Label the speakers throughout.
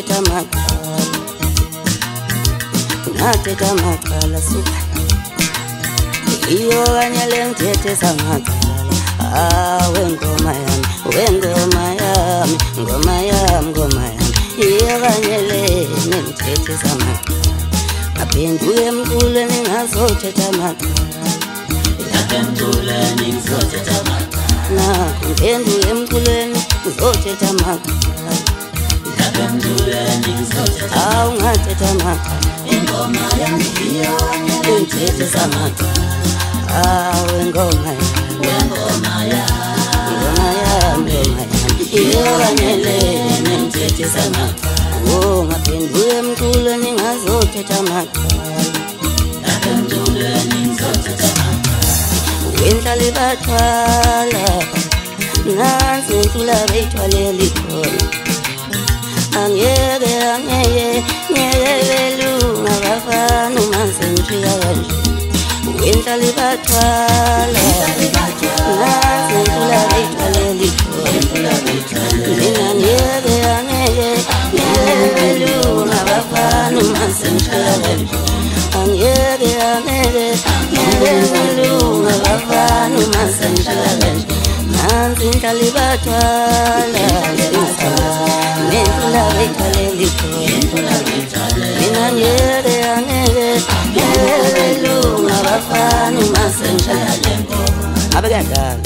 Speaker 1: ngathetha amaqala suka iyo kanye lengithethe samaqala wengoma yami iyo kanye lengithethe samaqala ngaphenduke emculweni ngazothetha amaqala ngaphenduke emculweni ngizothetha amaqala awu ngathetha amaqala ingoma yami iyo kanye lengithethe samaqala ingoma yami iyo kanye lengithethe samaqala ngaphenduke emculweni ngazothetha amaqala wenhlala ibathwala nansi intula beyithwalela ikhona angeke belunga bafana uma sengifika kanje wenhlala ibathwala nansi intula beyithwalela ikhona mina angeke belunga bafana uma sengifika kanje angeke belunga bafana uma sengifika kanje nansi intala ibathwala nentula beyithwalela ikhona mina angeke belunga bafana uma sengifika kanje abe kanjalo.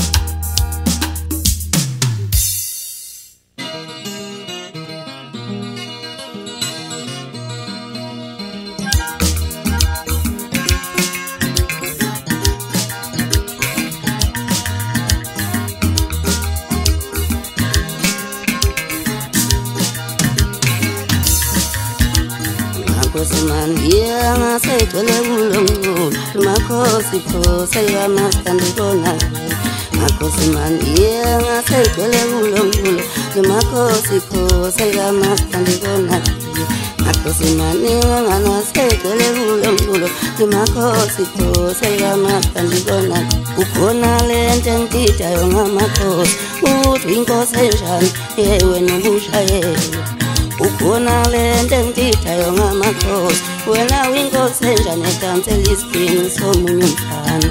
Speaker 1: Yeah, ngasetshwele kulomculo makhosi yamasitandikona makhosi mani yeah ngasetshwele kulomculo makhosi yamasitandikona makhosi mani ngasetshwele kulomculo makhosi yamasitandikona ukhona lento engithidayo ngamakhosi uthi inkosi enjani yewe nobushayela ukhona lento engithidayo ngamakhosi wena uyinkosi enjani edansela ispini somunye umfana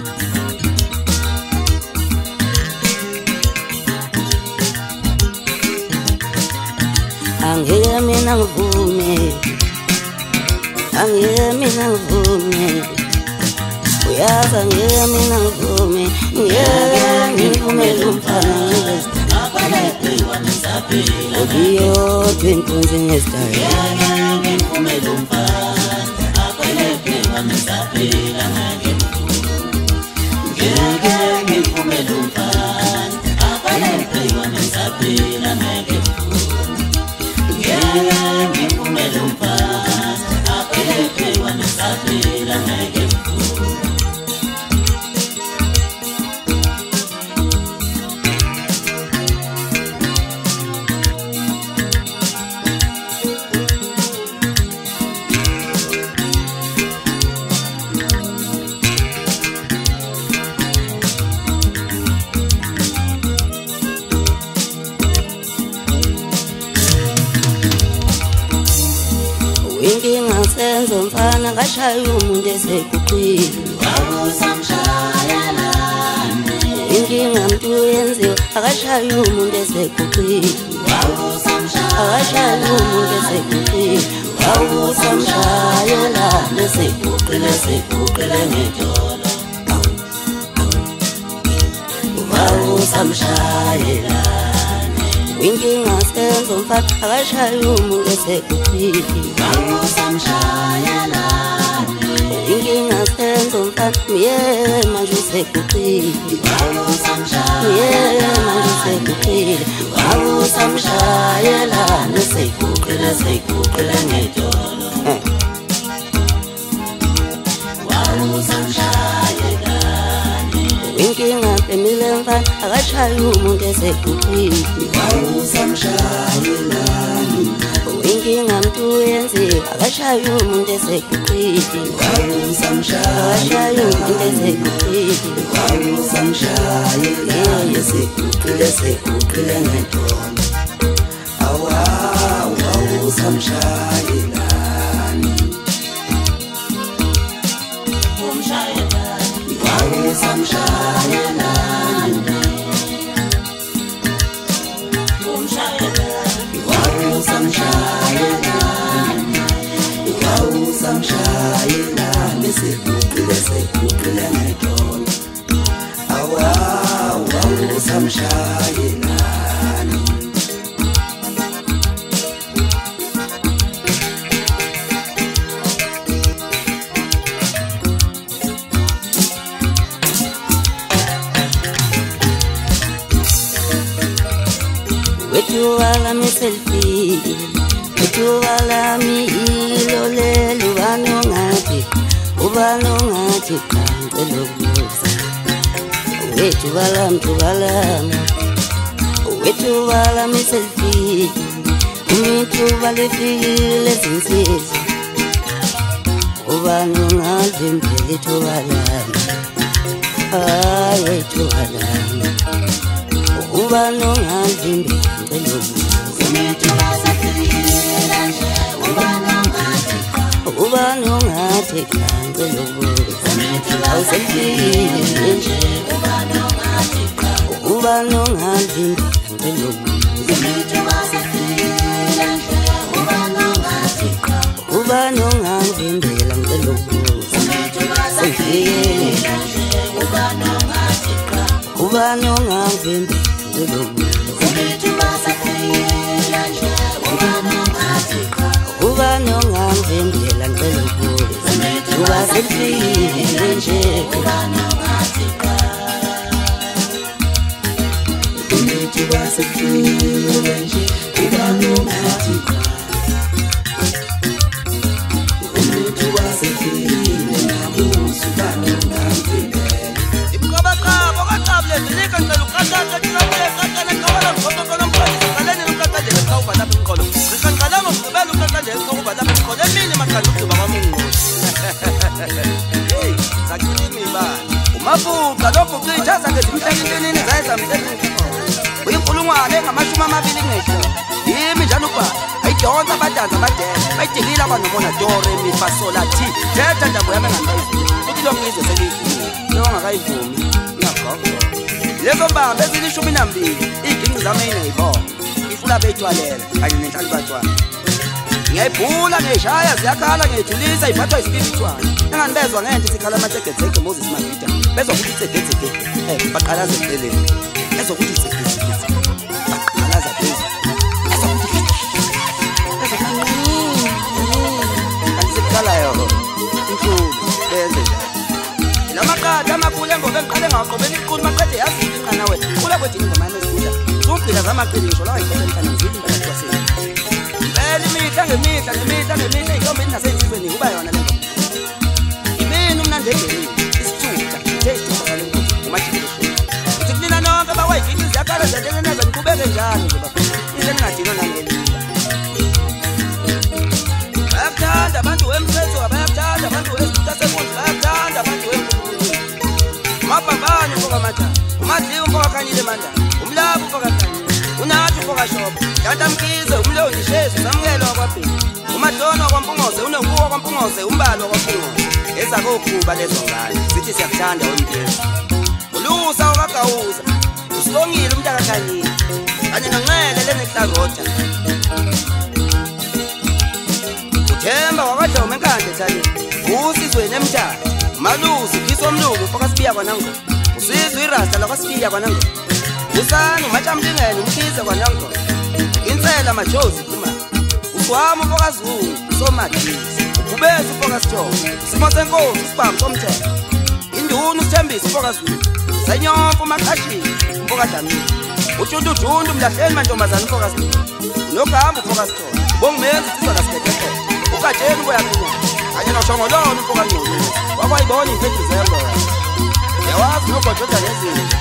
Speaker 1: angeke mina ngivume uyazi angeke mina ngivume ngeke ngivumele umfana Odiyodwa inkunzi ngesitayela inkinga senzo mfana ngashaya umuntu eseguqile inkinga mntu yenziwa akashaya umuntu eseguqile akashaya umuntu eseguqile wawusamshayela eseguqile ngedolo wawusamshayela inkinga senzo mfana akashaya umuntu eseguqile inkinga senzo mfana miyeke manje useguqile wawusamshayela eseguqile ngedolo wawusamshayela inkinga phemile mfana akashaya umuntu eseguqile wawusamshayela inkinga mntu yenziwa akashaya umuntu eseguqile akashaya umuntu eseguqile wawusamshayela eseguqile ngedolo
Speaker 2: samshayelani samshayelani sekuqile ngedolo awa samshayelani
Speaker 1: Wethuwala mi selfie wethuwala mi ilolelo ubano ngathi qanqe lokubuza wethuwala mi selfie umithuba lefikile zinsizwa ubano ngavimbele wethuwala wethuwala ubano ngavimbele ubano ngathi qanqe lokubuza awusefikile nje ubano ngavimbele ubano ngavimbela ngelokubuza ubano ngavimbela ubano ngavimbela ngelokubuza ubasefikile nje ubano ngathi
Speaker 2: Mafuka lokho kuyichaza ngezimhlakeni zayizamhlakeni uyinkulungwane ngamashumi amabili ngesho yimi njalo kuba ayidonsa abadanza abadela bayidikile abanomona dore mifasola thi thetha ndaba yami ngangayivumi uthi lokho ngizwe selivumi lokho ngakayivumi ngakho lezo mbambe ezilishumi nambili iginqi zami ayinayibona ifula beyithwalela kanye nenhlali batshwana ngiyayibhula ngiyishaya ziyakhala ngiyijulisa iphathwa ispiritual enganibezwa ngento sikhala amathegethege Moses Mabhida bezwa ukuthi itsegethege baqalaza eceleni bezwa ukuthi itsegethege baqalaza phezulu bezwa ukuthi anisiqalayo inkulu benze njalo lamaqada amakhulu engoma engiqale ngaqobela iqulu maqede yazi inqana wena kula kwethi ingoma yamesula zungqila zamaqiniso lawa ikhona emkhana ngizile phakathi kwaseni ngemihla iy'ntombi nasensizweni kuba yona le nto imini umnandegeni isithutha they'cabakale ukuthi umajikeleshini uthi kunina nonke bawayiginci ziyakhala ziyatengeneza niqhubeke njalo nje bafuna ize ningadinwa nangelila bayakuthanda abantu wemthetho bayakuthanda abantu wesithutha sekunzi bayakuthanda abantu wemkhulukhulu umabhambane ufokamatha umadliwa ufokakhanyile manda umlabu ufokakhanyile unathi ufokashopa kantamkize umlongi shezi samukelo wakwabhili umadlona wakwampungoze unenkuwa wakwampungoze umbalo wakwampungoze ezakokhuba lezo ngane sithi siyakuthanda wemphezi ulusa wakagawuza usibongile umntakakhanyile kanye nonxele leneklarota uthemba wakadloma enkandla ethaleni usizweni emthatha umalusi phiso omlungu ufokasibiya kwanango usizwe irasta lakwasibiya kwanango usana umatshamlingene umkhize kwanango insela majozi kuma uswami ufokazungu somadisi ububezi ufokasithongo isimo senkosi isibambo somthetho induna usithembisa ufokazungu senyomfa umaqhashile ufokadlamini ushuntu mlahleni mantombazane ufokasithongo unogamba ufokasithongo ubongimenzi isizwa lasikhethe ukatsheni uboyamina kanye noshongololo ufokangculu wakwayibona imfedizembo yawazi nogojoda nezinto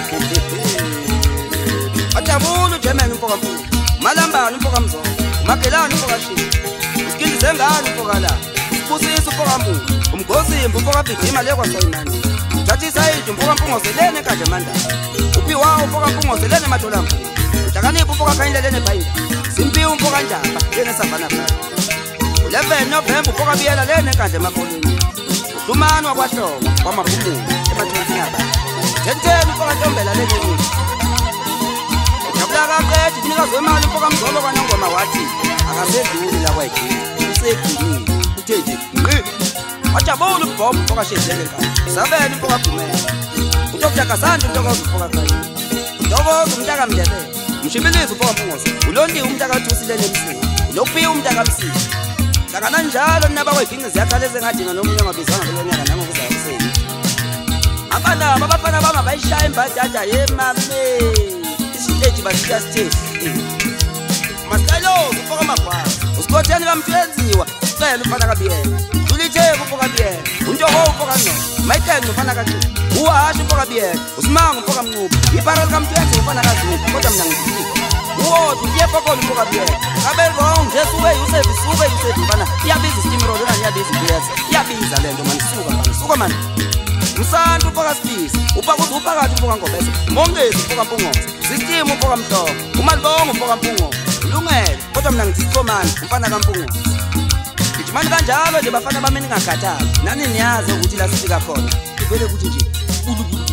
Speaker 2: ajabula uJerman umfokamfuku malambani umfokamzongo umagelani umfokashini usikindi zengane umfokala usibusisa umfokamfuku umgozimba umfokabhidima lekwasoyimani uthathisa idu umfokampungozelene ekadlemandala uphiwawo umfokampungozelene emadolambulu uhlakanipha umfokakhanyilelene ebhayini Simpi umfoka njaba yena savana phakathi 11 November ufoka biyela lena enkandla emakolweni Dumani wakwaHlobo kwamaphumulo emathonsi yaba 10 ufoka Ntombela leni Jabula kaqedi unikazwe imali ufoka Mzolo kwaNongoma wathi akasedluli la kwayijini useginile uthe nje ngqi wajabula uBob ufoka Shedlele ekhaya sabela ufoka Gumela uDr Kasanda untokozo ufoka Khaya Ntokozo umntaka Mndebele Mshimbilizi ufoka Mpungose uLondi umntaka Thusile nemsini uLophi umntaka Msisi Sakana njalo naba kwayibhinqi ziyakhaleze ngadinga nomunye ngabizanga kulonyaka nangokuza kuseni Abana abafana bama bayishaya imbadada yemame isiteji bashiya stage Masalo ufoka Magwaza usikhotheni kamthenziwa sicela ufana kabiyela Tulitheke ufoka biyela uNtoko ufoka no Mayithenga ufana kathi uHashi ufoka biyela uSimanga ufoka Mncuphi iParel kamthenzi ufana kaZulu kodwa mina ngithi Uwodu uyepha ufoka biyela abe wrong nje suke Yusef mfana iyabiza steamroll yona iyabiza iyeza iyabiza lento manje suka manje Msantu ufoka Sibisi uphakuthi uphakathi ufoka Ngobese Mongezi ufoka Mpungose System ufoka Mhlongo uMalibongo ufoka Mpungose Lungele kodwa mina ngithi Komani umfana kaMpungose Ngijimani kanjalo nje bafana bami ningakhathali nani niyazi ukuthi la sifika khona kuvele ukuthi nje